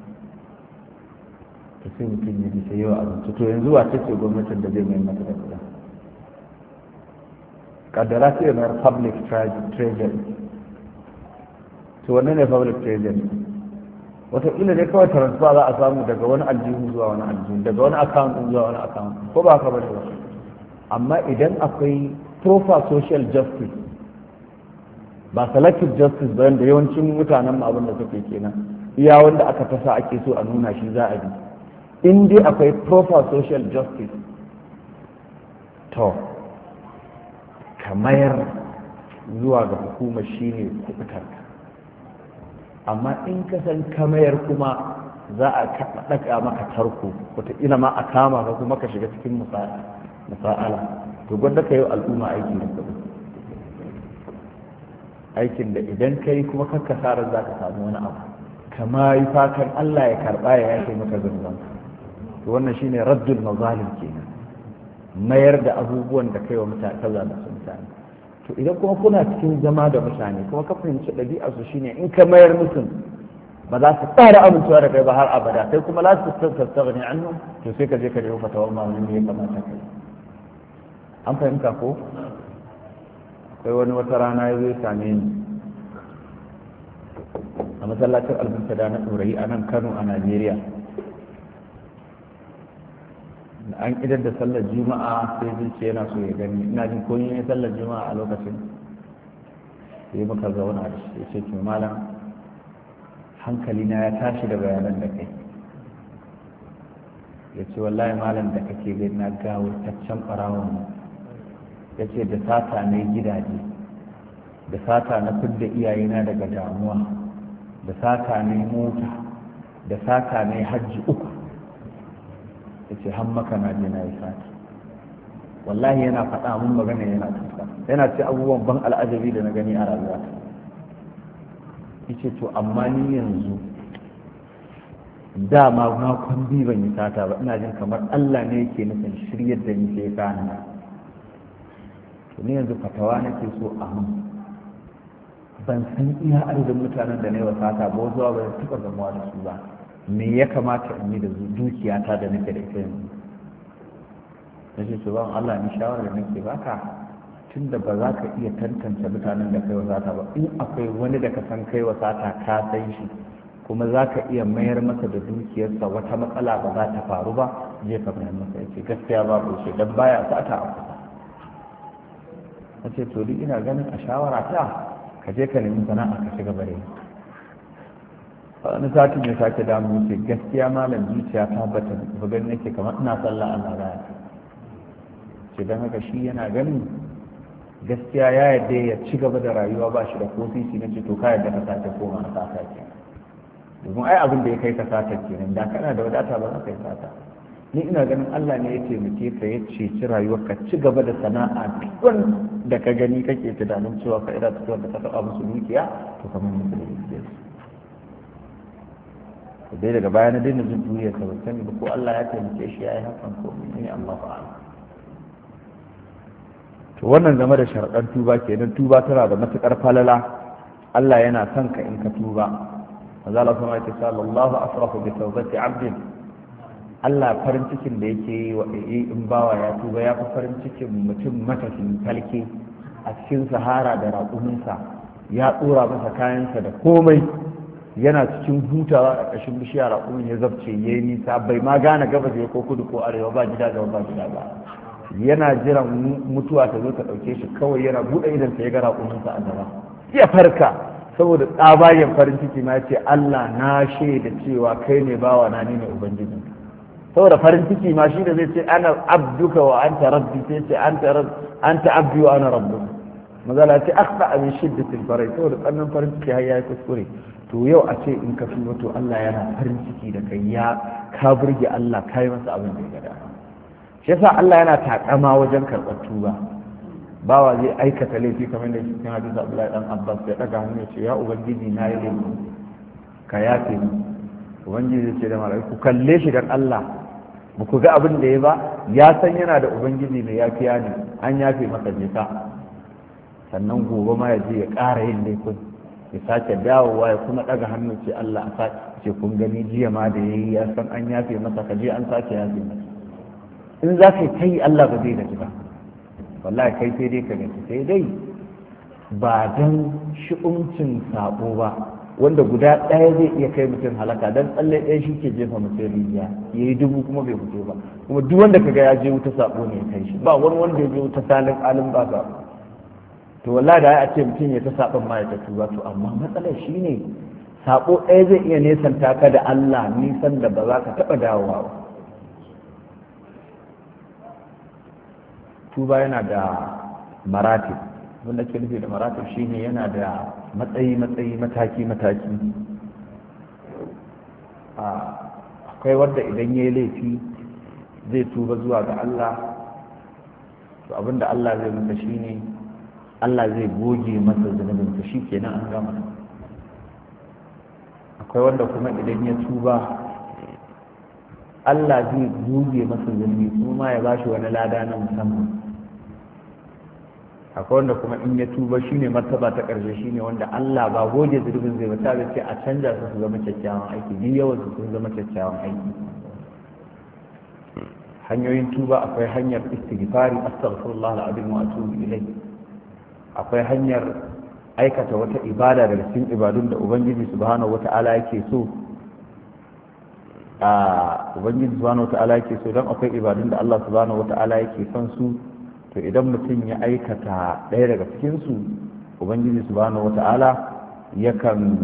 Speaker 1: to sai mutum ya bisa yawa abinci to yanzu wace ce gwamnatin da zai mai mata da kuɗin kaddara sai ya mayar public treasury to wannan ne public treasury wataƙila dai kawai transfer za a samu daga wani aljihu zuwa wani aljihu daga wani account zuwa wani account ko ba ka bane ba amma idan akwai proper social justice ba selective justice ba da yawancin mutanen mu abin da suke kenan iya wanda aka tasa ake so a nuna shi za a bi in dai akwai proper social justice to kamayar zuwa ga hukumar shine kubutar amma in ka san kamayar kuma za a ɗaga maka tarko wataƙila ma a kama ka kuma ka shiga cikin musa'ala to gwanda ka yi al'umma aiki da kuɗi aikin da idan ka yi kuma kakka sarar za ka samu wani abu kama yi fatan Allah ya karɓa ya yake maka zanzan to wannan shine raddul mazalim kenan mayar da abubuwan da kai wa mutane kaza da mutane to idan kuma kuna cikin zama da mutane kuma ka fahimci ɗabi'arsu shine in ka mayar musu ba za su tsara amincewa da kai ba har abada sai kuma la su tattauna ne annu to sai ka je ka jefa fatawar ma wani ya kamata kai an fahimta ko akwai wani wata rana ya zai same ni a masallacin albinta na ɗorayi a nan Kano a Najeriya an idar da sallar juma'a sai zai ce yana so ya gani ina jin ko yin sallar juma'a a lokacin sai muka zauna da shi ya ce to malam hankali na ya tashi da bayanan da kai ya ce wallahi malam da kake gani na gawurtaccen ɓarawon ya ce da sata ne gidaje da sata na fidda iyayena daga damuwa da sata ne mota da sata ne hajji uku ya ce han maka na je na yi sati wallahi yana faɗa mun magana yana tuka yana ce abubuwan ban al'ajabi da na gani a rayuwa ya ce to amma ni yanzu dama na kwambi ban yi sata ba ina jin kamar Allah ne yake nufin shiryar da ni sai kana to ni yanzu fatawa nake so a mun ban san iya adadin mutanen da na yi wa sata ba wasu ba zan taɓa gamuwa da su ba me ya kamata in yi da dukiyata da nake da ita yanzu na ce ban Allah ni shawarar da nake baka tun da ba za ka iya tantance mutanen da kai wa sata ba in akwai wani da ka san kai wa sata ka san shi kuma za ka iya mayar masa da dukiyarsa wata matsala ba za ta faru ba je ka mayar masa ya ce gaskiya ba ku ce dan baya sata a kusa na ce to duk ina ganin a shawara ta ka je ka nemi sana'a ka shiga bare wani satin ya sake damu ce gaskiya malam zuciya ta bata bugan nake kamar ina sallah Allah raya ce don haka shi yana ganin gaskiya ya yadda ya ci gaba da rayuwa ba shi da ko sisi na ce to ka yadda ka sake koma na sata ke domin ai abin da ya kai ka sata kenan da kana da wadata ba za ka yi sata ni ina ganin Allah ne ya taimake ka ya ceci rayuwarka ci gaba da sana'a duk da ka gani kake tunanin cewa fa'ida ta wanda ka taɓa musu dukiya to kamar musu da dukiya su dai daga baya na daina jin duniya ka ban sani ba ko Allah ya taimake shi ya yi hakan ko ne Allah fa'ala to wannan game da sharaɗan tuba kenan tuba tana da matuƙar falala Allah yana son ka in ka tuba manzo Allah kuma ya ce sallallahu asrafu bi tawbati 'abdin Allah farin cikin da yake yi wa in bawa ya tuba ya fi farin cikin mutum matashin talke a cikin sahara da raƙuminsa ya tsora masa kayansa da komai yana cikin hutawa a ƙashin bishiya raƙumin ya zabce ya yi nisa bai ma gane gabas ya ko kudu ko arewa ba gida gaba ba gida ba yana jiran mutuwa ta zo ta ɗauke shi kawai yana buɗe idansa ya ga raƙuminsa a gaba ya farka saboda tsabagen farin ciki ma ya ce Allah na shaida cewa kai ne bawa na ni ne ubangiji saboda farin ciki ma shi da zai ce ana abduka wa anta rabbi sai ce anta anta abdi wa ana rabbuka mazala ce akhta min shiddatil farai saboda tsannan farin ciki har yayi kuskure to yau a ce in ka tuba to Allah yana farin ciki da kai ya ka burge Allah kai masa abin da ya gada shi yasa Allah yana takama wajen karɓar tuba bawa zai aikata laifi kamar da shi cikin hadisi Abdullahi dan Abbas ya daga hannu ya ce ya ubangiji na yi laifi ka yafe ni ubangiji zai ce da mala'iku kalle shi dan Allah ba ku ga abin da ya ba ya san yana da ubangiji mai yafiya ne an yafe masa jeka sannan gobe ma ya je ya ƙara yin laifin ya sake dawowa ya kuma ɗaga hannu ce Allah a ce kun gani jiya ma da ya yi ya san an yafe masa ka je an sake yafe masa in za ka yi ta yi Allah ba zai gaji ba wallahi kai sai dai ka gaji sai dai ba don shi'umcin sabo ba wanda guda ɗaya zai iya kai mutum halaka don tsalle ɗaya shi ke jefa mutum rijiya ya yi dubu kuma bai fito ba kuma duk wanda kaga ya je wuta sabo ne ya kai shi ba wani wanda ya je wuta salin alin ba sa to wallahi da a ce mutum ya ta saban ma ya ta tuba to amma matsalar shi ne sabo ɗaya zai iya nesanta ka da Allah nisan da ba za ka taɓa dawowa ba tuba yana da maratib wanda ke nufi da maratib shine yana da matsayi matsayi mataki mataki akwai wanda idan ya yi laifi zai tuba zuwa ga Allah to abinda Allah zai masa shine Allah zai goge masa zunubinsa shi kenan an gama akwai wanda kuma idan ya tuba Allah zai goge masa zunubi kuma ya bashi wani lada na musamman akwai wanda kuma in ya tuba shine martaba ta ƙarshe shine wanda Allah ba goge zunubin zai bata da ce a canja su su zama kyakkyawan aiki ni yawan su sun zama kyakkyawan aiki hanyoyin tuba akwai hanyar istighfari astaghfirullah alazim wa atubu ilayh akwai hanyar aikata wata ibada daga cikin ibadun da ubangiji subhanahu wata'ala yake so a ubangiji subhanahu wata'ala yake so dan akwai ibadun da Allah subhanahu wata'ala yake son su to idan mutum ya aikata ɗaya daga cikin su ubangiji subhanahu wata'ala yakan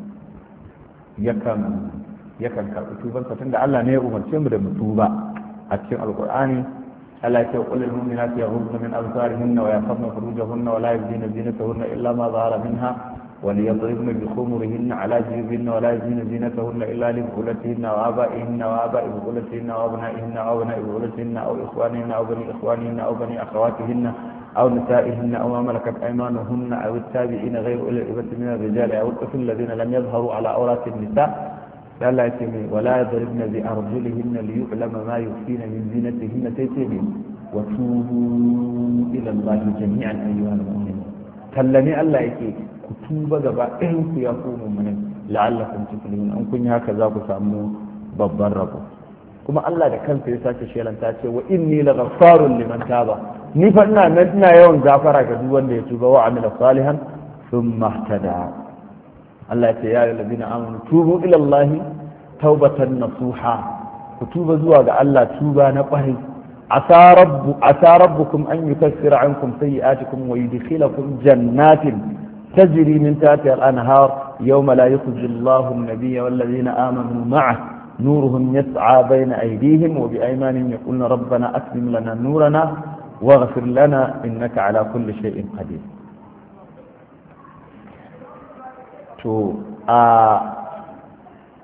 Speaker 1: yakan yakan karɓi tubansa tunda Allah ne ya umarce mu da mu tuba a cikin alqur'ani Allah ya ce qul lil mu'minati yaghuddna min absarihinna wa yahfazna furujahunna wa la yubdina zinatahunna illa ma dhahara minha wa liyadribna bi khumurihinna ala jiyubihinna wa la yubdina zinatahunna illa li bu'ulatihinna wa aba'ihinna wa aba'i bu'ulatihinna wa abna'ihinna wa abna'i bu'ulatihinna aw ikhwanihinna aw bani ikhwanihinna aw bani akhawatihinna aw nisa'ihinna aw ma malakat aymanuhunna aw at-tabi'ina ghayru ulil irbati min ar-rijali aw at-tifl alladhina lam yadhharu ala awrati an-nisa' Allah ya ce mai wala yadribna bi arjulihinna li yu'lama ma yukhfina min zinatihinna sai ce mai wa tubu ila Allah jami'an ayyuhal mu'minun kallani Allah yake ku tuba gaba ɗayan ku ya ku mu'minin la'allakum tuflihun an kun yi haka za ku samu babban rabo kuma Allah da kansa ya sake shelanta ce wa inni laghaffarun liman taba ni fa ina ina yawan gafara ga duk wanda ya tuba wa amila salihan thumma ihtada Allah ya ce ya ayyuhallazina amanu tubu ila Allah taubatan nasuha ku tuba zuwa ga Allah tuba na ƙwarai asa rabbu asa rabbukum an yukaffira ankum sayyi'atikum wa yudkhilakum jannatin tajri min tahtiha al-anhar yawma la yukhzi Allahu an-nabiyya wal-ladhina amanu ma'ahu nuruhum yas'a bayna aydihim wa bi aymanihim yaquluna rabbana atmim lana nurana waghfir lana innaka ala kulli shay'in qadir to a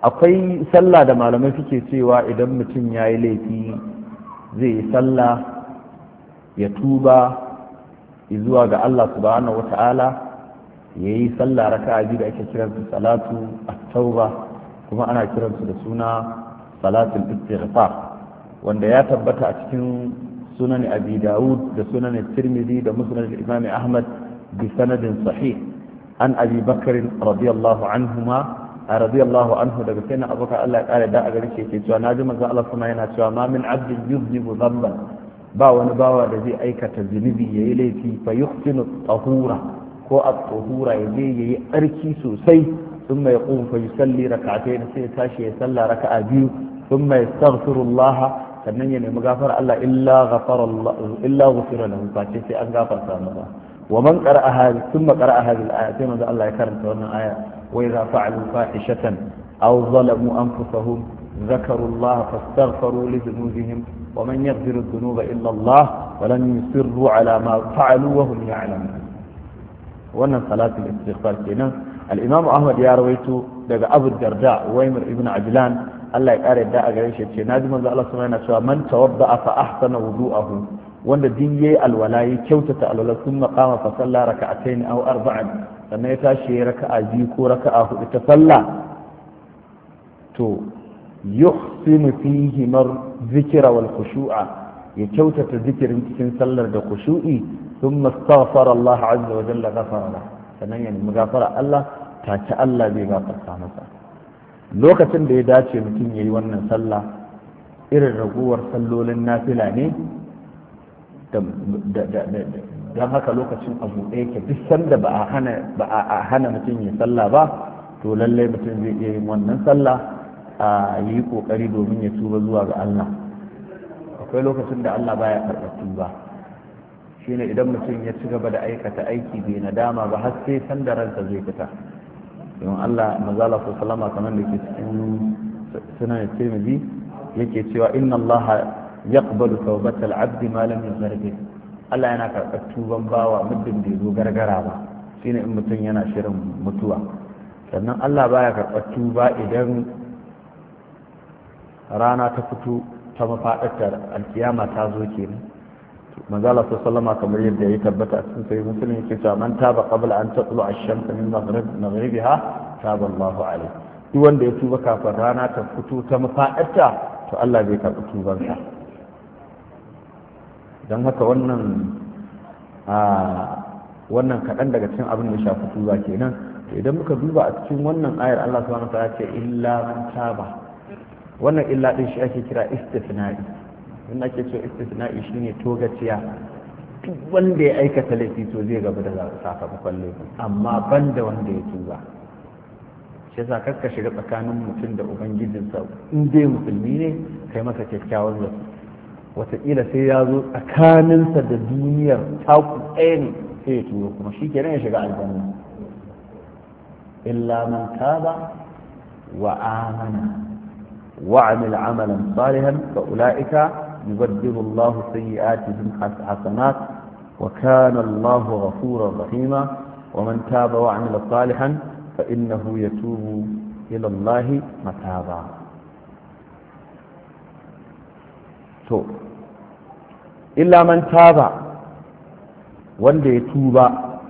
Speaker 1: akwai sallah da malamai suke cewa idan mutum ya yi laifi zai yi sallah ya tuba zuwa ga Allah subhanahu wata'ala ya yi sallah raka'a biyu da ake kiransu salatu at-tauba kuma ana kiransu da suna salatul istighfar wanda ya tabbata a cikin sunan abi dawud da sunan tirmidhi da musnad imam ahmad bi sanadin sahih an abi bakr radiyallahu anhuma radiyallahu anhu daga sayyidina abubakar Allah ya kare da a gare shi yake cewa naji manzo Allah kuma yana cewa ma min abdin yuznibu dhanban ba wani bawa da zai aikata zunubi yayi laifi fa yuhsinu tahura ko at-tahura yaje yayi tsarki sosai thumma yaqum fa yusalli rak'atayn sai tashi ya salla raka'a biyu thumma yastaghfirullah sannan ya nemi gafara Allah illa ghafara Allah illa ghufira lahu fa sai an gafarta masa wa man qara'a hadhihi thumma qara'a hadhihi al-aya sai manzo Allah ya karanta wannan aya wa idha fa'alu fahishatan aw zalamu anfusahum ذكروا الله فاستغفروا لذنوبهم ومن يغفر الذنوب إلا الله ولم يصروا على ما فعلوا وهم يعلمون wannan salatul istighfar kenan al-imam ahmad ya rawaito daga abu darda waymir ibn ajlan Allah ya kare da a gare shi ce naji manzo Allah subhanahu wa ta'ala cewa man tawadda fa ahsana wudu'ahu wanda din yayi alwala ya kyautata alwala thumma qama fa salla raka'atayn aw arba'an sannan ya tashi raka'a biyu ko raka'a hudu ta salla to yuhsinu fihi mar dhikra wal khushu'a ya kyautata zikirin cikin sallar da khushu'i thumma astaghfara Allah azza wa jalla ghafara lahu sannan ya nemi gafara Allah take Allah zai gafarta masa lokacin da ya dace mutum yayi wannan sallah irin raguwar sallolin nafila ne don haka lokacin abu ɗaya ke duk sanda ba a hana ba a hana mutum ya sallah ba to lallai mutum zai iya yin wannan sallah a yi kokari domin ya tuba zuwa ga Allah akwai lokacin da Allah baya karɓar tuba shine idan mutum ya ci gaba da aikata aiki bai nadama ba har sai san da ransa zai fita don Allah mazala su salama kamar da ke cikin sunan Tirmidhi yake cewa inna Allah yaqbalu tawbatal abdi ma lam yuzarbi Allah yana karɓar tuban bawa muddin bai zo gargara ba shine in mutum yana shirin mutuwa sannan Allah baya karɓar tuba idan rana ta fito ta mafaɗar alkiyama ta zo kenan manzo Allah sallama kamar yadda ya tabbata a cikin sahih muslim yake cewa man taba qabla an tatlu ash-shams min maghrib maghribiha taba Allahu alayhi duk wanda ya tuba kafin rana ta fito ta mafaɗarta to Allah bai karɓi tubansa dan haka wannan a wannan kaɗan daga cikin abin da ya shafi tuba kenan to idan muka duba a cikin wannan ayar Allah subhanahu wa ta'ala ce illa man taba wannan illa din shi ake kira istisna'i in ake cewa istisna'i shine togaciya duk wanda ya aikata laifi to zai gaba da sakamakon laifin amma banda wanda ya tuba shi yasa kakka shiga tsakanin mutum da ubangijinsa in dai musulmi ne kai masa kyakkyawan zato wataƙila sai ya zo tsakaninsa da duniyar taku ɗaya ne sai ya tuba kuma shi kenan ya shiga aljanna illa man taba wa amana وعمل عملا صالحا فأولئك يبدل الله سيئاتهم حسنات وكان الله غفورا رحيما ومن تاب وعمل صالحا فإنه يتوب إلى الله متابا تو إلا من تاب wanda ya tuba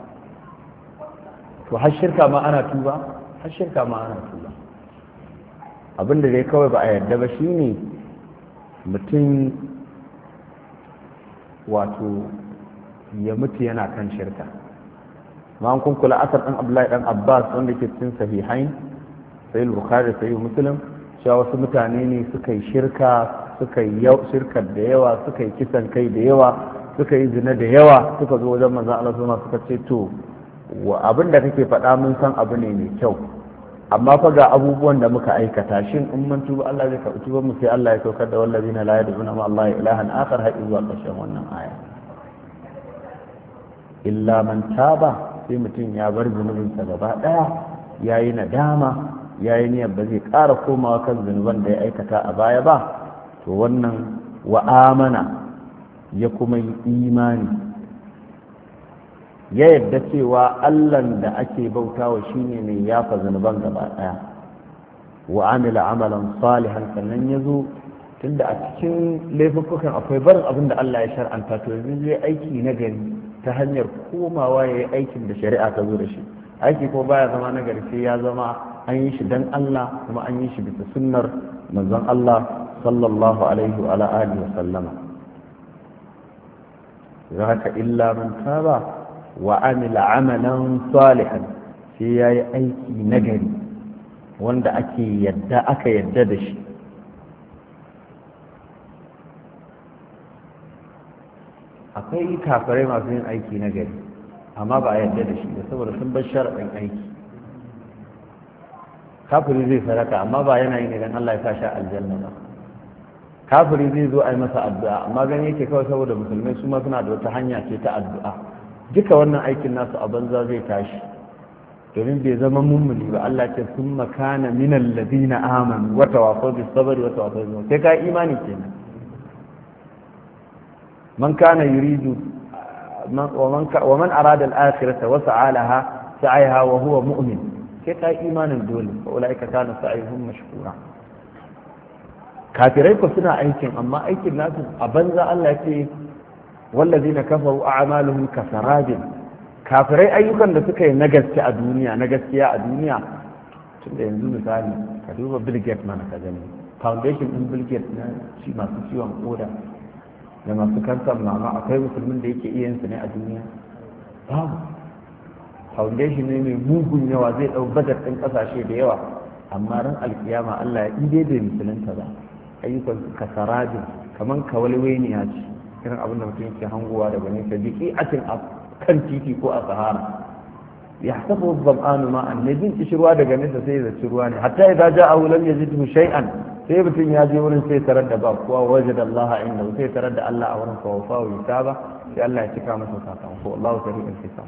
Speaker 1: to har shirka ma ana tuba har shirka ma ana tuba abinda dai kawai ba a yarda ba shine mutum wato ya mutu yana kan shirka ma an kun kula asar ɗan Abdullahi ɗan Abbas wanda ke cikin sahihain sai Bukhari sai Muslim cewa wasu mutane ne suka yi shirka suka yi shirkar da yawa suka yi kisan kai da yawa suka yi zina da yawa suka zo wajen manzon Allah suka ce to abin da kake faɗa mun san abu ne mai kyau amma fa ga abubuwan da muka aikata shin in mun tuba Allah zai karɓi tuban mu sai Allah ya saukar da wallazina la yad'una ma Allah ilahan akhar har zuwa ƙarshen wannan aya illa man taba sai mutum ya bar zunubinsa gaba ɗaya yayi nadama yayi niyyar ba zai ƙara komawa kan zunuban da ya aikata a baya ba to wannan wa amana ya kuma yi imani ya yadda cewa Allahn da ake bautawa shine mai yafa zunuban gaba daya wa amila amalan salihan sannan ya zo tunda a cikin laifuffukan akwai barin abin da Allah ya shar'anta to yanzu zai aiki na gari ta hanyar komawa ya yi aikin da shari'a ta zo da shi aiki ko baya zama na gari sai ya zama an yi shi dan Allah kuma an yi shi bisa sunnar manzon Allah sallallahu alaihi wa alihi wa sallama haka illa man taba wa amila amalan salihan sai yayi aiki na gari wanda ake yadda aka yadda da shi akwai kafirai masu yin aiki na gari amma ba a yadda da shi ba saboda sun bar sharaɗin aiki kafiri zai sadaka amma ba yana yin idan Allah ya sa shi aljanna ba kafiri zai zo a yi masa addu'a amma gani yake kawai saboda musulmai su ma suna da wata hanya ce ta addu'a duka wannan aikin nasu a banza zai tashi domin bai zama mummuni ba Allah ce sun makana minal ladina amanu wa tawasaw bis sabri wa tawasaw bis sai ka imani kenan man kana yuridu ومن ومن أراد الآخرة وسعى لها سعيها وهو مؤمن كيف إيمان الدول فأولئك كان سعيهم مشكورا كافرين كسنا أيكن أما أيكن الناس أبنزا الله يكي والذين كفروا أعمالهم كسراب كافرين أيكن لسكي نجس الدنيا نجس يا الدنيا tunda yanzu misali ka duba Bill Gates mana ka gani foundation din Bill Gates na shi masu ciwon koda da masu kansar mama akwai musulmin da yake iya yinsu ne a duniya babu foundation ne mai mugun yawa zai ɗau badar ɗin ƙasashe da yawa amma ran alkiyama Allah ya ide da musulunta ba ayyukan kasarajin kamar kawalweniya ce irin abin da mutum yake hangowa daga nesa biki atin a kan titi ko a sahara ya sabu zam'anu ma annabin kishirwa daga nesa sai ya zaci ruwa ne hatta idan ja'ahu lam yajidhu shay'an sai mutum ya je wurin sai tarar da ba kuwa waje da Allah inda sai tarar da Allah a wurin kawafa wa yusaba sai Allah ya cika masa sakamako Allahu sari'ul hisab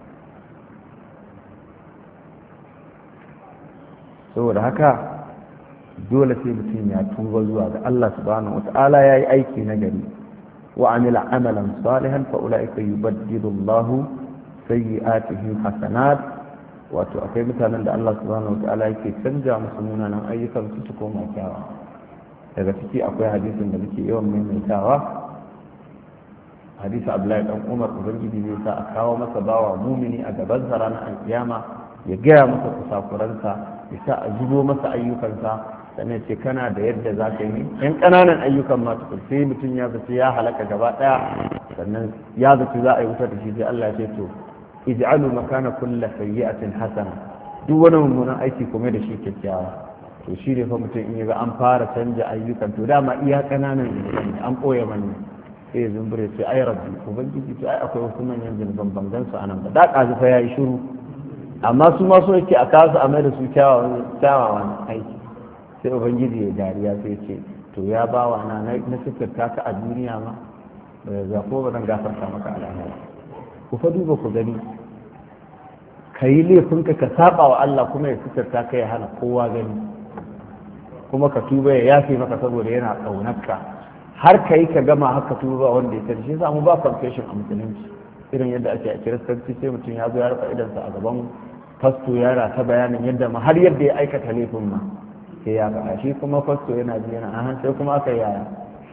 Speaker 1: saboda haka dole sai mutum ya tuba zuwa ga Allah subhanahu wata'ala yayi aiki na gari wa amila amalan salihan fa ulaika yubaddilu Allahu sayyi'atihim hasanat wato akwai mutanen da Allah subhanahu wata'ala yake canja musu munanan ayyukan su su koma kyawawa daga ciki akwai hadisin da muke yawan maimaitawa hadisi Abdullahi dan Umar ubangiji zai sa a kawo masa bawa mumini a gaban sa ranar alkiyama ya gaya masa kusakuransa ya sa a zubo masa ayyukansa sannan ce kana da yadda za ka yi yan ƙananan ayyukan ma tukun sai mutum ya zaci ya halaka gaba ɗaya sannan ya zaci za a yi wutar da shi sai Allah ya ce to ij'alu makana kulli sayyi'atin hasana duk wani mummunan aiki kuma da shi kyakkyawa to shi ne fa mutum in yaga an fara canja ayyukan to dama iya kananan zunuban an ɓoye mani sai ya zumbure sai ai rabbi ubangiji to ai akwai wasu manyan zunuban ban gan su anan ba da ƙazu fa yayi shiru amma su ma so yake a kasu a mai da su kyawawan aiki sai ubangiji ya dariya sai ce to ya bawa na na sifirta ka a duniya ma za ko ba zan gafarta maka a lahira ku fa duba ku gani ka yi laifinka ka saba wa Allah kuma ya sifirta ka ya hana kowa gani kuma ka tuba ya yafe maka saboda yana ƙaunarka har ka yi ka gama haka tuba wanda ya tare shi samu ba confession a musulunci irin yadda ake a kiristanci sai mutum ya zo ya rufe idansa a gaban fasto yana ta bayanin yadda ma har yadda ya aikata laifin ma sai ya faɗa shi kuma fasto yana ji yana ahan sai kuma aka yaya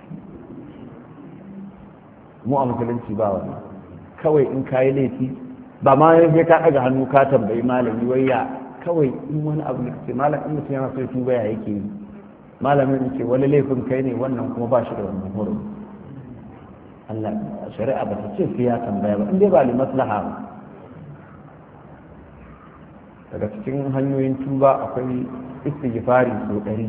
Speaker 1: mu a musulunci ba wani kawai in ka yi laifi ba ma sai ka ɗaga hannu ka tambayi malami wai ya kawai in wani abu ne ce malam in mutum yana so ya tuba ya yake yi malamin ce wani laifin kai ne wannan kuma ba shi da wannan hurum Allah shari'a ba ta ce sai ya tambaya ba in dai ba li maslaha ba daga cikin hanyoyin tuba akwai istighfari so ɗari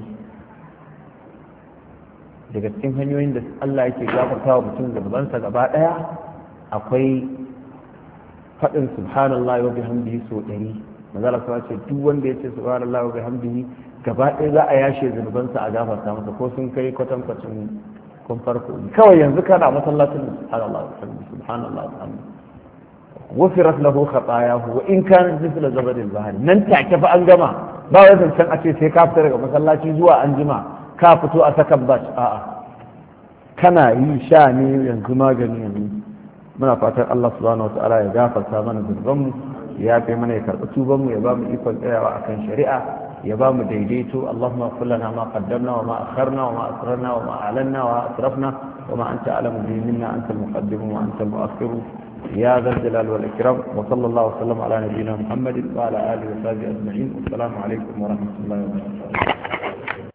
Speaker 1: daga cikin hanyoyin da Allah yake gafarta wa mutum zunubansa gaba ɗaya akwai faɗin subhanallahi wa bihamdihi so ɗari manzala sa ce duk wanda ya ce subhanallahi wa bihamdihi gaba ɗaya za a yashe zunubansa a gafarta masa ko sun kai kwatankwacin kun farko kawai yanzu kana masallacin subhanallahi wa bihamdihi subhanallahi wa bihamdihi غفرت له خطاياه وان كانت مثل زبد البحر nan take fa an gama ba wai zancen a ce sai ka fita daga masallaci zuwa an jima ka fito a sakan bash a'a kana yi sha ne yanzu magani yanzu muna fatan Allah subhanahu wataala ya gafarta mana zunuban mu ya kai mana ya karɓi tuban mu ya ba mu ikon tsayawa akan shari'a ya ba mu daidaito Allahumma ighfir lana ma qaddamna wa ma akharna wa ma asrarna wa ma a'lanna wa asrafna wa ma anta a'lamu bihi minna anta al-muqaddim wa anta al-mu'akhkhir ya dhal jalali wal ikram wa sallallahu wa sallam ala nabiyyina Muhammadin wa ala alihi wa sahbihi ajma'in. Assalamu alaykum wa rahmatullahi wa barakatuh.